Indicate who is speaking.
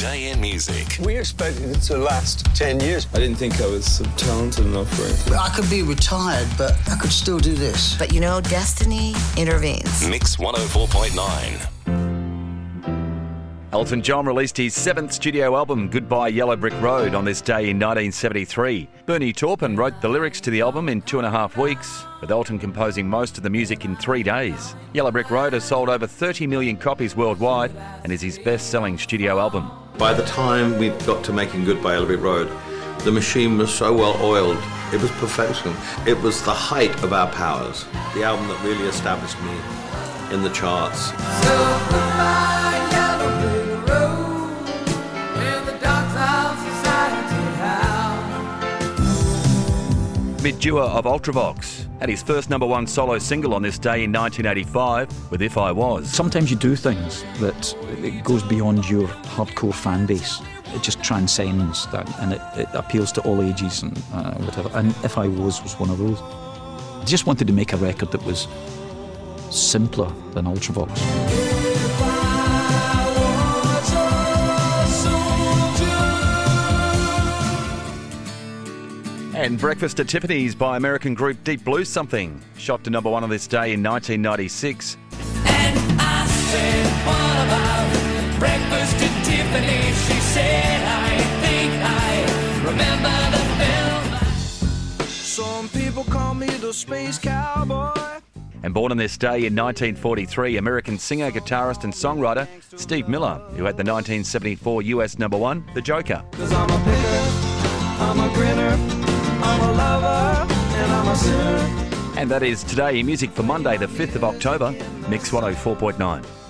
Speaker 1: Day in Music.
Speaker 2: We expected it to last 10 years.
Speaker 3: I didn't think I was talented enough for anything.
Speaker 4: I could be retired, but I could still do this.
Speaker 5: But you know, destiny intervenes.
Speaker 1: Mix 104.9.
Speaker 6: Elton John released his 7th studio album, Goodbye Yellow Brick Road, on this day in 1973. Bernie Taupin wrote the lyrics to the album in 2.5 weeks, with Elton composing most of the music in 3 days. Yellow Brick Road has sold over 30 million copies worldwide and is his best-selling studio album.
Speaker 7: By the time we got to making Goodbye Yellow Brick Road, the machine was so well oiled. It was perfection. It was the height of our powers. The album that really established me in the charts.
Speaker 8: So goodbye, Yellow Brick Road, where the dogs of society howl.
Speaker 6: Mick Dewar of Ultravox had his first #1 solo single on this day in 1985 with If I Was.
Speaker 9: Sometimes you do things that it goes beyond your hardcore fan base. It just transcends that, and it appeals to all ages and whatever. And If I Was one of those. I just wanted to make a record that was simpler than Ultravox.
Speaker 6: And Breakfast at Tiffany's by American group Deep Blue Something shot to #1 on this day in 1996.
Speaker 8: And I said, what about Breakfast at Tiffany? She said, I think I remember the film. Some people call me the Space Cowboy.
Speaker 6: And born on this day in 1943, American singer, guitarist and songwriter Steve Miller, who had the 1974 US #1, The Joker.
Speaker 8: 'Cause I'm a picker, I'm a grinner, I'm a lover, and I'm a sinner.
Speaker 6: And that is Today in Music for Monday, the 5th of October, Mix 104.9.